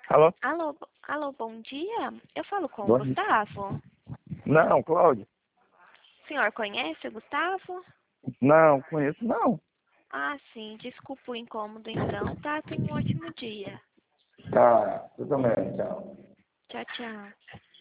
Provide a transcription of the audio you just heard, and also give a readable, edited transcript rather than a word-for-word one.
Alô? Alô, bom dia. Eu falo com o Bom dia. Gustavo. Não, Cláudio. O senhor conhece o Gustavo? Não, conheço não. Ah, sim. Desculpa o incômodo, então. Tá, tenha um ótimo dia. Tá, eu também, tchau. Tchau, tchau.